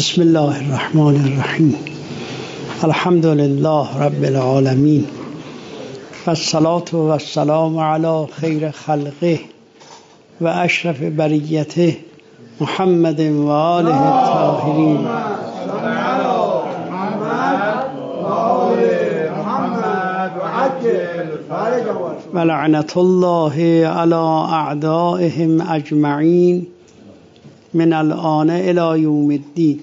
بسم الله الرحمن الرحیم. الحمد لله رب العالمین و الصلاة و السلام علی خیر خلقه و اشرف بریته محمد و آله الطاهرین. و لعنت الله علی اعدائهم اجمعین من الآن الی یوم الدین.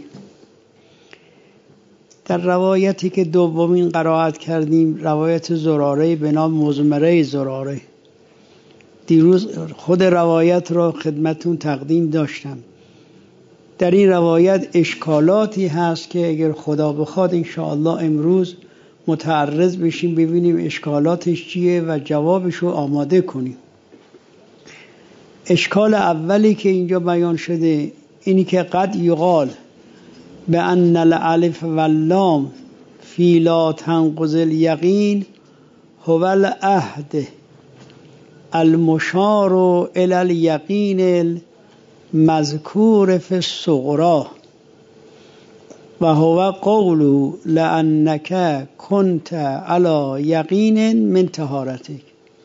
در روایتی که دومین قرائت کردیم، روایت زراره به نام مزمره زراره، دیروز خود روایت را خدمتون تقدیم داشتم. در این روایت اشکالاتی هست که اگر خدا بخواد انشاءالله امروز متعرض بشیم، ببینیم اشکالاتش چیه و جوابش رو آماده کنیم. اشکال اولی که اینجا بیان شده اینی که قد یقال به ان الالف و اللام فی لا تنقض الیقین هو العهد المشار الی الیقین المذکور فی الصغری و هو قول لانک کنت علی یقین من طهارتک.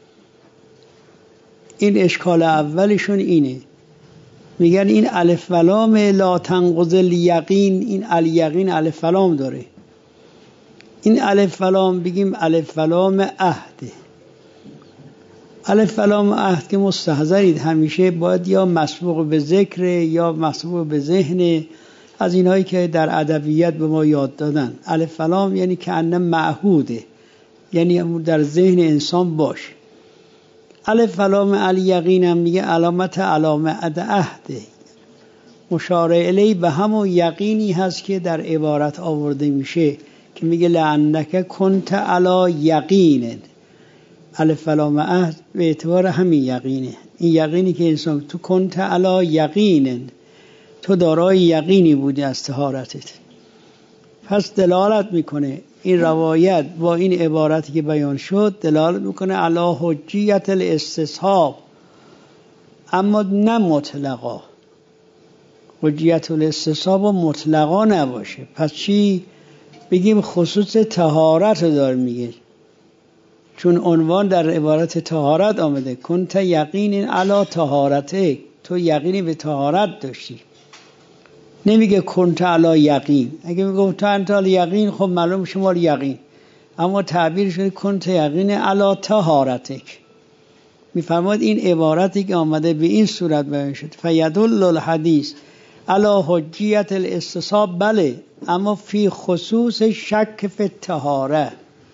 این اشکال اولیشون اینه، میگن این الف و لام لا تنقض الیقین، این الیقین الف و لام داره. این الف و لام بگیم الف و لام عهده. الف و لام عهد که مستحضرید همیشه باید یا مسبوق به ذکر یا مسبوق به ذهن، از اینهایی که در ادبیات به ما یاد دادن. الف و لام یعنی که انه معهوده، یعنی در ذهن انسان باشه. الف و لام الیقین هم میگه علامت عهده، مشار الیه به همون یقینی هست که در عبارت آورده میشه که میگه لعنک کنت علی یقین. الف و لام عهد به اعتبار همین یقینه، این یقینی که انسان تو کنت علی یقین، تو دارای یقینی بودی از طهارتت. پس دلالت میکنه این روایت با این عبارتی که بیان شد دلالت میکنه علی حجیت الاستصحاب، اما نه مطلقا. حجیت الاستصحاب مطلقا نباشه. پس چی بگیم؟ خصوص طهارت رو داره میگه، چون عنوان در عبارت طهارت آمده. کنت یقین علی طهارته، تو یقینی به طهارت داشتی. نمیگه کنت علی یقین. اگه میگه کنت علی یقین خب معلوم شما یقین، اما تعبیر شده کنت یقین علی طهارتک. میفرماید این عبارتی که آمده به این صورت بیان شد فیدل الحدیث علی حجیت الاستصحاب، بله، اما فی خصوص شک فی الطهاره.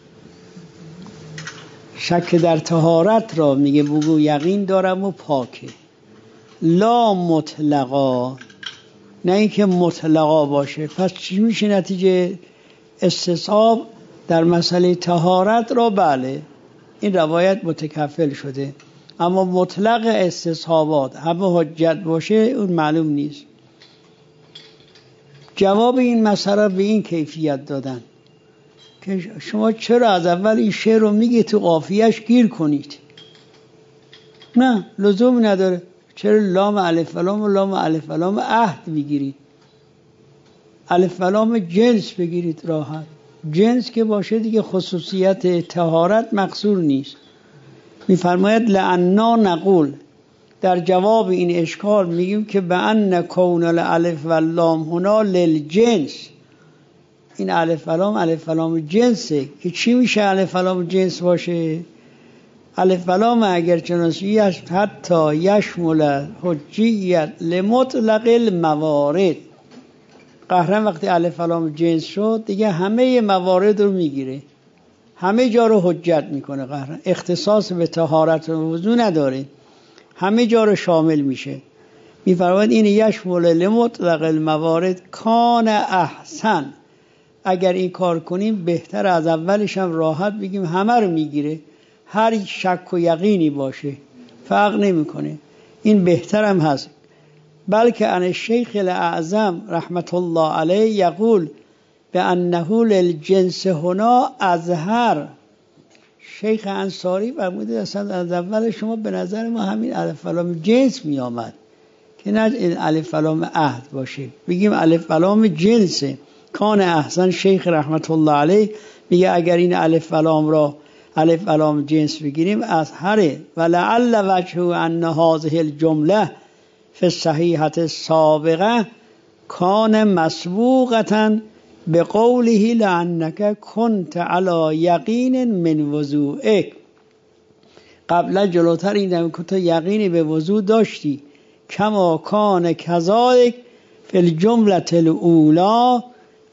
شک در طهارت را میگه بگو یقین دارم و پاکه، لا مطلقا، نه اینکه مطلقا باشه. پس چی میشه نتیجه؟ استصحاب در مسئله طهارت را بله این روایت متکفل شده، اما مطلق استصحابات همه حجت باشه اون معلوم نیست. جواب این مسئله به این کیفیت دادن که شما چرا از اول این شعر رو میگی تو قافیه‌اش گیر کنید؟ نه، لزوم نداره. چرا لام الف و لام و لام الف و لام عهد بگیرید؟ الف و لام جنس بگیرید راحت. جنس که باشه دیگه خصوصیت طهارت مقصور نیست. میفرماید لعنا نقول، در جواب این اشکال میگیم که به ان کون الالف و لام هنا للجنس. این الف و لام جنسه که چی میشه الف و لام جنس باشه؟ الف و لام اگر چنانچه حتی یشمل حجیت لمطلق الموارد، قهرن وقتی الف و لام جنس شد دیگه همه موارد رو میگیره، همه جا رو حجت میکنه. قهرن اختصاص به طهارت و وضو نداره، همه جا رو شامل میشه. میفرماید این یشمل لمطلق الموارد کان احسن، اگر این کار کنیم بهتر، از اولش هم راحت بگیم همه رو میگیره، هر شک و یقینی باشه فرق نمیکنه، این بهتر هم هست. بلکه ان الشیخ الاعظم رحمت الله علیه یقول به انه للجنس هنا اظهر. شیخ انصاری فرموده اصلا از اول شما به نظر ما همین الف و لام جنس می آمد که نه الف لام عهد باشه، بگیم الف لام جنسه. کان احسن شیخ رحمت الله علیه میگه اگر این الف لام را الف لام جنس بگیریم از هره ولعل وجه ان هذه الجمله فی الصحیحه السابقه کان مسبوقه بقوله لانک کنت علی یقین من وضوئک. قبلا جلوتر این که تو یقینی به وضو داشتی. کما کان کذالک فی الجمله الاولی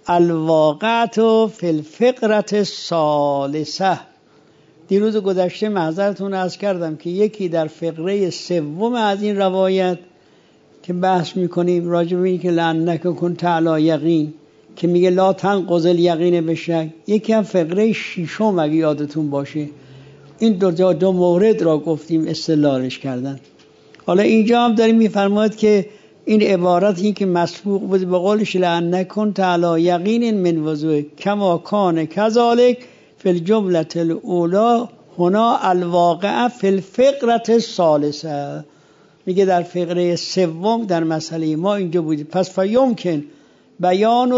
الواقعه فی الفقره الثالثه. دیروز گذشته معذرتون عرض کردم که یکی در فقره سوم از این روایت که بحث میکنیم راجع به این که لعنک کنت علی یقین که میگه لا تنقض الیقین بشک، یکی هم فقره ششم اگه یادتون باشه این دو مورد را گفتیم استدلالش کردن. حالا اینجا هم داریم میفرماید که این عبارت این که مسبوق بود به قولش لعنک کنت علی یقین من وضوء کما کان کذالک فی الجمله الاولی هنا الواقعه فی الفقره الثالثه. میگه در فقره سوم در مسئله ما اینجا بود. پس فیمکن بیان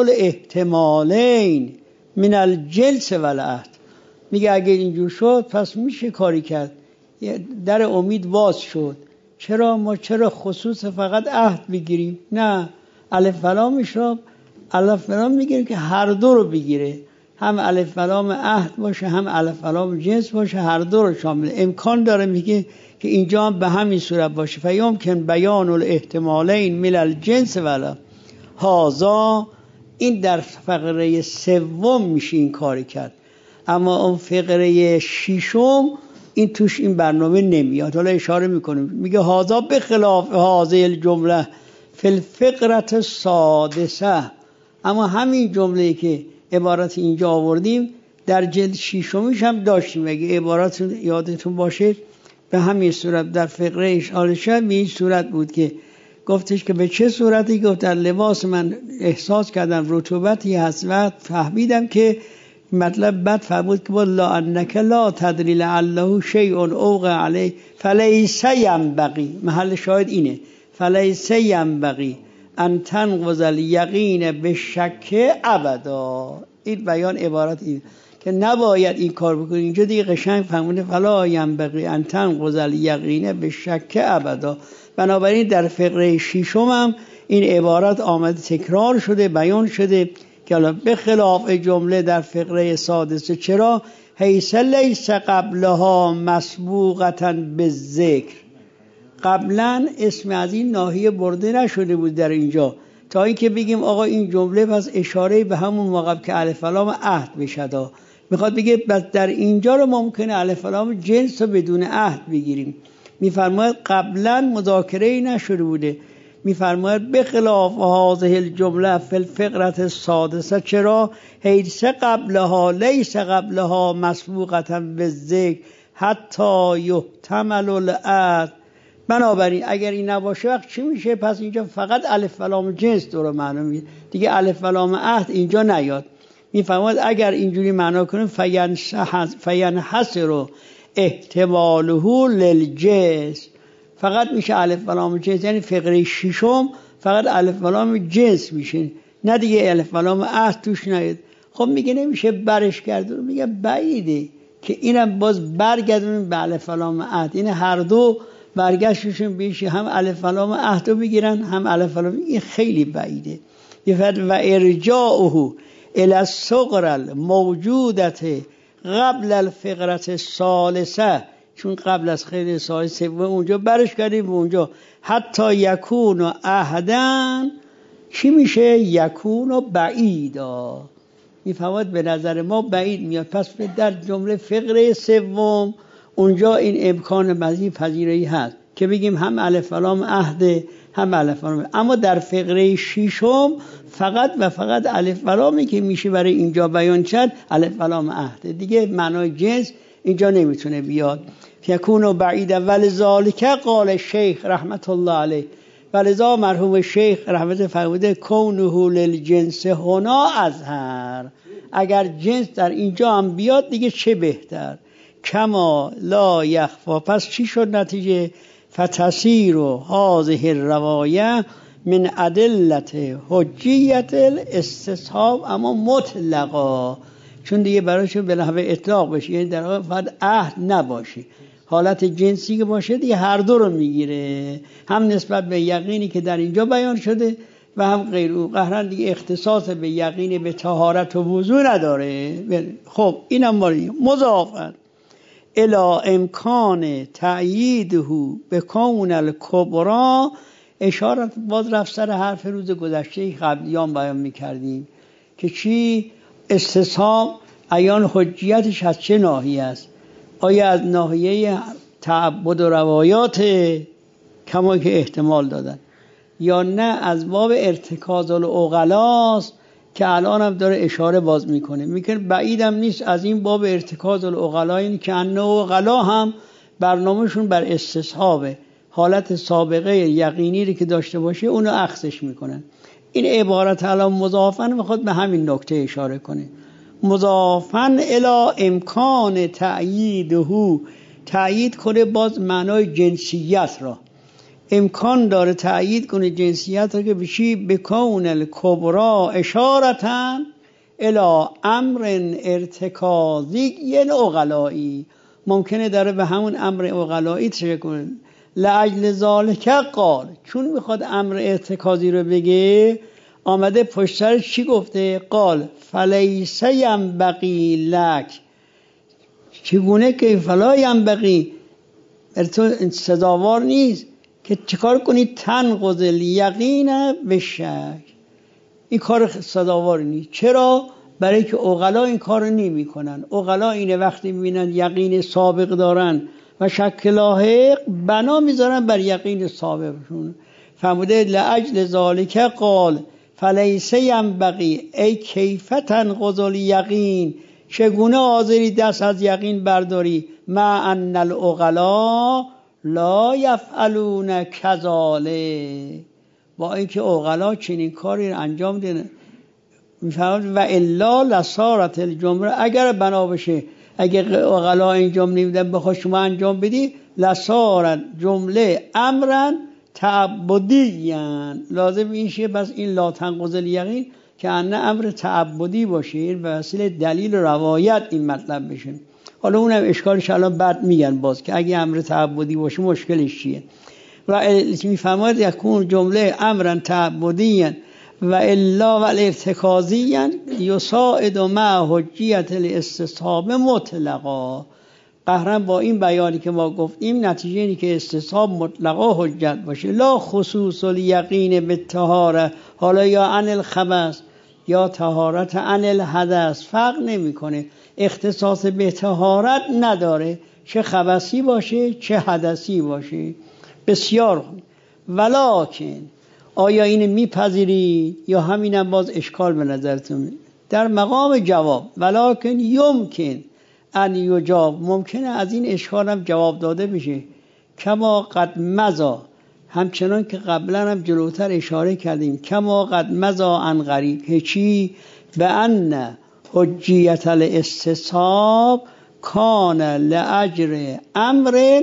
الاحتمالین من الجنس والعهد. میگه اگه اینجور شد پس میشه کاری کرد، در امید باز شد. چرا خصوص فقط عهد بگیریم؟ نه، الف لامش رو الف لام میگیریم که هر دو رو بگیره، هم الف لام عهد باشه هم الف لام جنس باشه، هر دو رو شامل امکان داره. میگه که اینجا هم به همین صورت باشه. فیمکن بیان الاحتمالین من الجنس ولا هازا. این در فقره سوم میشه این کاری کرد، اما اون فقره ششم این توش این برنامه نمیاد. حالا اشاره میکنیم میگه هازا به خلاف هازه الجمله فی الفقره السادسه. اما همین جمله که عبارت اینجا آوردیم در جلد ششمیش هم داشتیم. اگه عبارت یادتون باشه به همین صورت در فقره اشاره شد به این صورت بود که گفتش که به چه صورتی؟ گفت در لباس من احساس کردم رطوبتی هست و فهمیدم که مطلب بعد فرمود که والله انک لا تدری لعله شیء اوقع علیه فلیس ینبغی. محل شاهد اینه فلیس ینبغی ان تنقض الیقین بالشک ابدا. این بیان عبارت این که نباید این کار بکنی. اینجا دیگه قشنگ فهمونه فلا ینبغی ان تنقض الیقین بالشک ابدا. بنابراین در فقره ششم هم این عبارت آمده تکرار شده بیان شده که حالا به خلاف جمله در فقره سادسه. چرا؟ حیث لیس قبلها مسبوقتا بالذکر. قبلا اسم از این ناحیه برده نشده بود در اینجا تا اینکه بگیم آقا این جمله پس اشاره به همون موقع که الف لام عهد بشد. میخواد بگه بس در اینجا رو ممکنه الف لام جنس رو بدون عهد بگیریم. میفرماید قبلا مذاکره نشده بوده. میفرماید به خلاف هذه الجمله فی الفقره السادسه. چرا؟ حیث قبلها لیس قبلها مسبوقتا بالذکر حتی یحتمل العهد. بنابراین اگر این نباشه وقت چی میشه؟ پس اینجا فقط الف لام جنس داره معنا میده دیگه، الف لام عهد اینجا نیاد. میفرماید اگر اینجوری معنا کنیم فینحصر احتماله للجنس. فقط میشه الف لام جنس، یعنی فقره ششم فقط الف لام جنس میشه، نه دیگه الف لام عهد توش نیاد. خب میگه نمیشه برش گردون، میگه بعیده که اینم باز برگردونیم به الف لام عهد. این هر دو برگشتشون بیشه، هم الف لام عهد رو بگیرن هم الف لام. این خیلی بعیده. و ارجاعه الى الصغر الموجودت قبل الفقره الثالثه، چون قبل از خیلی ثالثه و اونجا برش کردیم و اونجا حتی یکون و اهدن چی میشه؟ یکون و بعیدا. میفهمد به نظر ما بعید میاد. پس در جمله فقره سوم اونجا این امکان پذیرایی هست که بگیم هم الف لام عهد هم الف لام. اما در فقره ششم فقط و فقط الف لامی که میشه برای اینجا بیان شد الف لام عهد، دیگه معنای جنس اینجا نمیتونه بیاد. یکون بعید ولذالک قال شیخ رحمت الله علیه. ولذا مرحوم شیخ رحمت فرموده کونه للجنس هنا اظهر. اگر جنس در اینجا هم بیاد دیگه چه بهتر. کما لا یخفا. پس چی شد نتیجه؟ فتسیر هذه الروایه من ادلت حجیت الاستصحاب اما مطلقا، چون دیگه براشون به نحو اطلاق بشه، یعنی در واقع فقط عهد نباشه، حالت جنسی که باشه دیگه هر دو رو میگیره، هم نسبت به یقینی که در اینجا بیان شده و هم غیر او. قهرن دیگه اختصاص به یقین به طهارت و وضو نداره. خب اینم مالی مضافن الی امکان تأییده به کون الکبرا، اشارت باز رفت سر حرف روز گذشته قبلیان بیان میکردیم که چی؟ استصحاب عیان حجیتش از چه ناحیه است؟ آیا از ناحیه تعبد و روایات کما که احتمال دادن، یا نه از باب ارتکاز العقلاست که الان هم داره اشاره باز میکنه بعیدم نیست از این باب ارتکاز العقلا، این که انه عقلا هم برنامهشون بر استصحابه، حالت سابقه یقینی رو که داشته باشه اونو اخذش میکنن. این عبارت الان مضافن میخواد به همین نکته اشاره کنه، مضافن الی امکان تأییده، تأیید کنه باز معنای جنسیت را، امکان داره تأیید کنه جنسیت را که بشی بکون الکبرا اشارتن الی امر ارتکازی یعنی عقلایی، ممکنه داره به همون امر عقلایی تشه کنه. لعجل ذالک قال، چون میخواد امر ارتکازی رو بگه آمده پشترش چی گفته؟ قال فلیس ینبغی لک، چگونه که فلا ینبغی تو سزاوار نیست که چیکار کنی؟ تنقض الیقین بالشک، این کار سزاوار نیست. چرا؟ برای که عقلا این کار رو نمی کنن. عقلا اینه وقتی میبینن یقین سابق دارن و شک لاحق بنا میذارن بر یقین سابقشون. فرموده لعجل ذالک قال فلیس ینبغی، ای کیف تنقض الیقین، چگونه حاضری دست از یقین برداری؟ مع ان العقلا لا یفعلون کذالک، با اینکه عقلا چنین کاری رو انجام دادن. میفهمد و الا لصارت الجمله، اگر بنا بشه اگر عقلا انجام نمیدن بخواد شما انجام بدی، لصارت جمله امرا تعبدیان، لازم این شه بس این لا تنقض الیقین که انه امر تعبدی باشه، به وسیله دلیل و روایت این مطلب بشه. حالا اونم اشکالش الان بعد میگن باز که اگه امر تعبدی باشه مشکلش چیه. و میفهمد یکون جمله امرا تعبدیان و الا و الارتکازیان یساعد مع حجیت الاستصحاب مطلقا. قهرن با این بیانی که ما گفتیم نتیجه اینی که استصحاب مطلقا حجت باشه، لا خصوص الیقین بالطهاره، حالا یا عن الخبث یا طهارت عن الحدث فرق نمیکنه، اختصاص به طهارت نداره، چه خبثی باشه چه حدثی باشه. بسیار خوب. ولکن آیا این میپذیری یا همینم باز اشکال به نظرتون؟ در مقام جواب ولکن یمکن ان یجاب، ممکنه از این اشکال هم جواب داده بشه، کما قد مزا، همچنان که قبلا هم جلوتر اشاره کردیم، کما قد مزا عن قریب، هیچی به ان حجیت الاستصحاب کان لاجر امر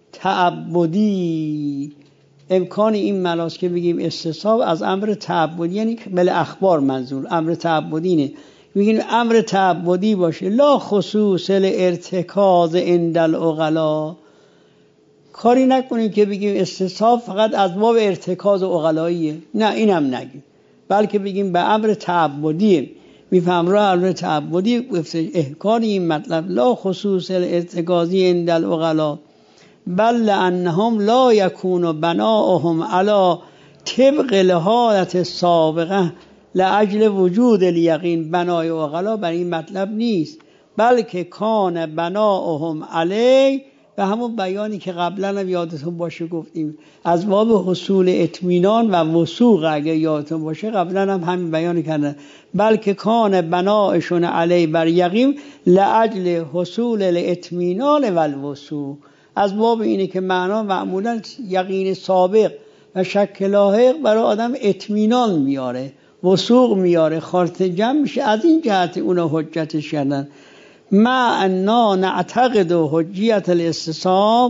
تعبدی، امکان این ملاس که بگیم استصحاب از امر تعبدی، یعنی بل اخبار منظور امر تعبدی نه، میگیم امر تعبدی باشه، لا خصوص الارتکاز عند العقلا، کاری نکنیم که بگیم استصحاب فقط از باب ارتکاز عقلاییه، نه اینم نگیم، بلکه بگیم به امر تعبدیه. میفهم را امر تعبدی گفته احکام این مطلب لا خصوص الارتکازی عند العقلا، بل لانهم لا یکون بناؤهم علی طبق الحالت السابقه لاجل وجود الیقین، بنای عقلا بر این مطلب نیست، بلکه کان بناؤهم علی، به همون بیانی که قبلا هم یادتون باشه گفتیم از باب حصول اطمینان و وثوق، اگه یادتون باشه قبلا هم همین بیانی کردن، بلکه کان بناءشون علی بر یقین لاجل حصول الاطمینان و الوثوق، از باب اینه که معمولا یقین سابق و شک لاحق برای آدم اطمینان میاره، وثوق میاره، خاطر جمع میشه، از این جهت اونا حجتش کردن. ما انا نعتقد حجیت الاستصحاب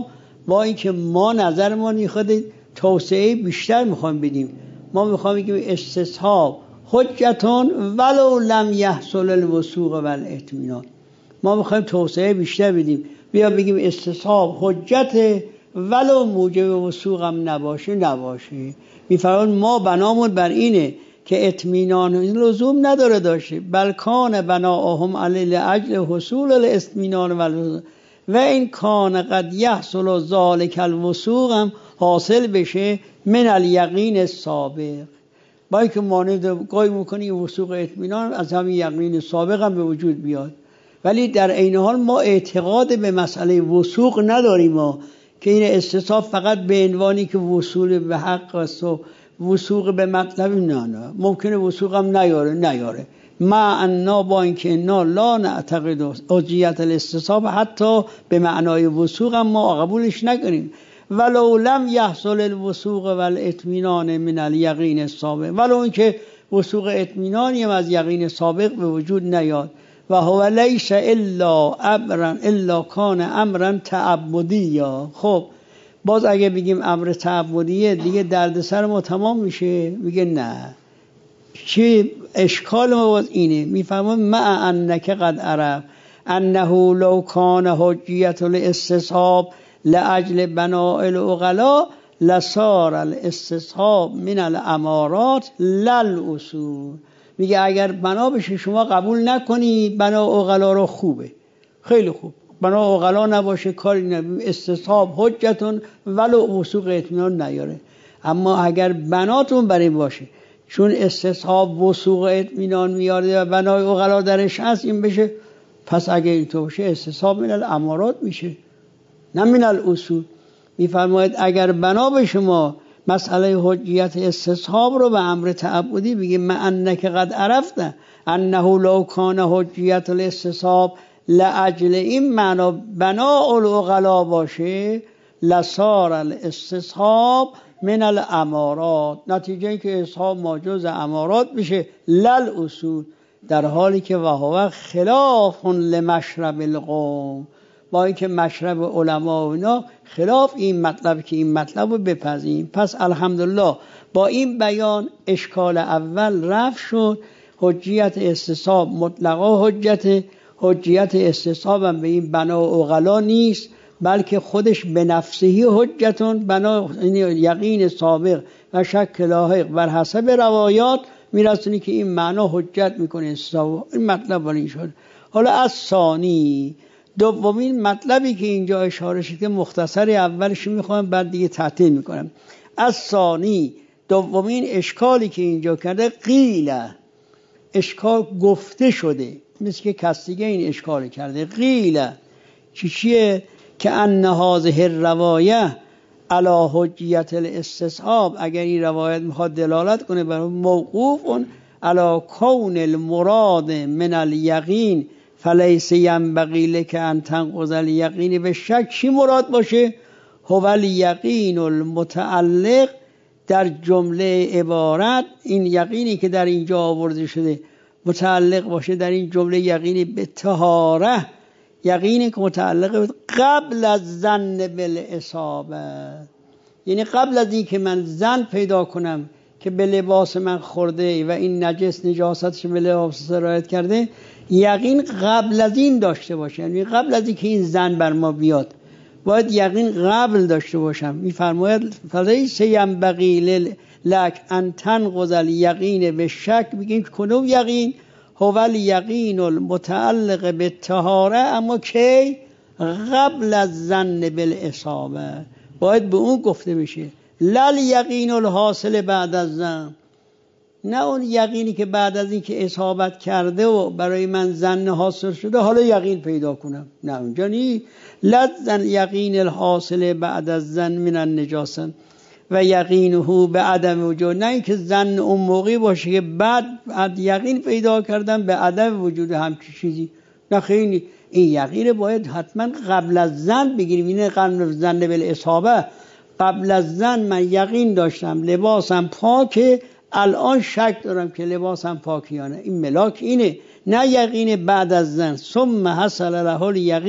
با اینکه ما نظرمون خود توسعه بیشتر میخوایم بدیم. ما میخوایم بگیم استصحاب حجتون ولو لم یحصل الوثوق والاطمینان. ما میخوایم توسعه بیشتر بدیم، بیا بگیم استصحاب حجت ولو موجب وثوق هم نباشه. میفرمان ما بنامون بر اینه که اطمینان لزوم نداره داشته، بل کان بناهم علی لاجل حصول الاطمینان و این کان قد یحصل ذلک الوثوق هم حاصل بشه من الیقین السابق. با اینکه مانع قایم میکنی وثوق اطمینان از همین یقین سابق هم به وجود بیاد، ولی در عین حال ما اعتقاد به مسئله وثوق نداریم، ما که این استصحاب فقط به عنوانی که وصول به حق است و وثوق به مطلب نه ممکنه وثوق هم نیاره. ما انا با اینکه انا لا نعتقد حجیت الاستصحاب حتی به معنای وثوق هم ما قبولش نکنیم. ولو لم یحصل الوثوق والاطمینان من الیقین السابق، ولو اینکه وثوق اطمینانی هم از یقین سابق به وجود نیاد. و هو لیس الا کان امرا تعبدیا. خب باز اگه بگیم امر تعبدیه دیگه دردسر ما تمام میشه. میگه نه، چه اشکال ما باز اینه. میفهمم مع انک قد عرف انه لو کان حجیت الاستصحاب لاجل بناء العقلاء لصار الاستصحاب من الامارات للاصول. میگه اگر بنا بشه شما قبول نکنی بنا عقلا رو خوبه، خیلی خوب، بنا عقلا نباشه کاری نباشه، استصحاب حجتون ولو وثوق اطمینان نیاره. اما اگر بناتون بر این باشه چون استصحاب وثوق اطمینان میاره و بنای عقلا درش هست این بشه، پس اگر اینطور باشه استصحاب من الامارات میشه نه من الاصول. میفرماید اگر بنا به شما مسئله حجیت استصحاب رو به امر تعبدی بگه ما انک قد عرفت انه لو کان حجیت الاستصحاب لاجل این معنا بناء العقلا باشه لصار الاستصحاب من الامارات، نتیجه این که استصحاب ماجوز امارات بشه لل اصول، در حالی که وهو خلاف لمشرب القوم، با اینکه مشرب علما و اینا خلاف این مطلب که این مطلب رو بپذیریم. پس الحمدلله با این بیان اشکال اول رفع شد. حجیت استصحاب مطلقا حجیت استصحاب هم به این بنا و عقلا نیست، بلکه خودش به نفسهی حجتون بنا یقین سابق و شک لاحق بر حسب روایات میرسونی که این معنا حجت میکنه استصحاب. این مطلب ولی شد. حالا از ثانی دومین مطلبی که اینجا اشاره شده مختصر اولش میخوام بعد دیگه تعطیل میکنم. از ثانی دومین اشکالی که اینجا کرده قیله، اشکال گفته شده، مثل که کسی دیگه این اشکال کرده. قیله چیه؟ که ان هذه الروایه علی حجیت الاستصحاب، اگر این روایت میخواد دلالت کنه بر موقوف علی کون المراد من الیقین فلیس ینبغی لک ان تنقض الیقین به شک. چی مراد باشه؟ هو الیقین المتعلق در جمله عبارت، این یقینی که در اینجا آورده شده متعلق باشه در این جمله یقینی به طهاره، یقینی که متعلق قبل از ظن بالاصابه، یعنی قبل از این که من ظن پیدا کنم که به لباس من خورده و این نجاستش به لباس سرایت کرده، یقین قبل از این داشته باشه. یعنی قبل از این که این ظن بر ما بیاد باید یقین قبل داشته باشم. میفرماید فلیس ینبغی لک ان تنقض الیقین به شک. بگیم کدوم یقین؟ هو الیقین المتعلق بالطهاره، اما کی؟ قبل از ظن بالاصابه، باید به اون گفته بشه. لل یقین الحاصل بعد از ظن، نه اون یقینی که بعد از این که اصابت کرده و برای من ظن حاصل شده حالا یقین پیدا کنم، نه اونجا نی. لذن یقین الحاصل بعد از ظن من النجاسه و یقینه به عدم وجود، نه اینکه ظن اون موقعی باشه که بعد یقین پیدا کردم به عدم وجود همچین چیزی، نه خیلی. این یقین باید حتما قبل از ظن بگیریم. اینه قبل از ظن بالاصابه، قبل از ظن من یقین داشتم لباسم پاکه، الان شک دارم که لباسم پاکیانه. این ملاک اینه، نه یقین بعد از ظن. ثم حصل له الیقین،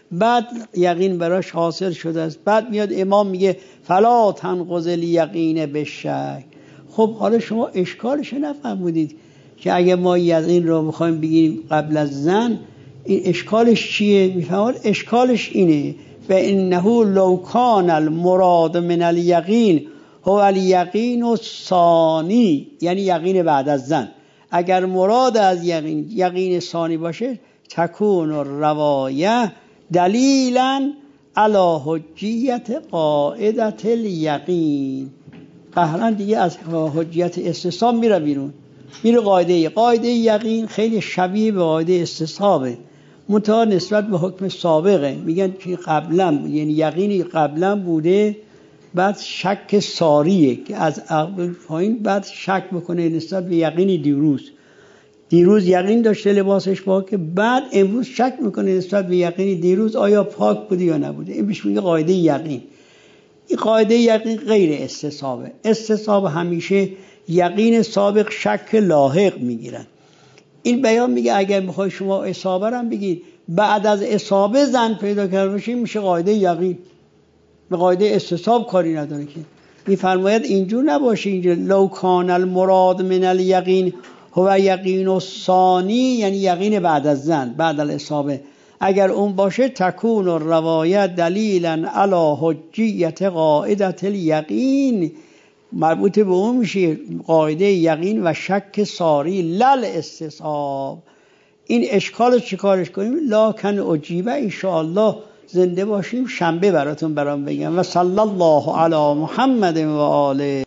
بعد یقین براش حاصل شده است. بعد میاد امام میگه فلا تنقض الیقین بالشک. خب حالا شما اشکالش نفهمودید که اگه ما یقین رو بخوایم بگیریم قبل از ظن، این اشکالش چیه؟ میفهمید اشکالش اینه فانه لو کان المراد من الیقین هو الیقین الثانی، یعنی یقین بعد از ظن. اگر مراد از یقین ثانی باشه تکون الروایه دلیلا علی حجیت قاعدت الیقین. قهرن دیگه از حجیت استصحاب میره بیرون، میره قاعده یقین خیلی شبیه به قاعده استصحابه، منتها نسبت به حکم سابقه. میگن که قبلا، یعنی یقینی قبلا بوده بعد شک ساریه که از پایین بعد شک بکنه نسبت به یقینی دیروز یقین داشته لباسش پاکه، بعد امروز شک میکنه نسبت به یقینی دیروز آیا پاک بوده یا نبوده. این بهش میگه قاعده یقین. این قاعده یقین غیر استصحابه. استصحاب همیشه یقین سابق شک لاحق میگیرن. این بیان میگه اگر میخوای شما اصابه رو بگید بعد از اصابه ظن پیدا کرده باشی میشه قاعده یقین، به قاعده استصحاب کاری نداره. که میفرماید اینجور نباشه. اینجور لو کان المراد من الیقین هو یقین الثانی، یعنی یقین بعد از ظن بعد الاصابه. اگر اون باشه تکون الروایت دلیلا علی حجیت قاعدت الیقین، مربوط به اون میشه قاعده یقین و شک ساری لل استصحاب. این اشکال چیکارش کنیم؟ لکن اجیبه انشاءالله زنده باشیم شنبه برام بگم. و صلی الله علی محمد و آله.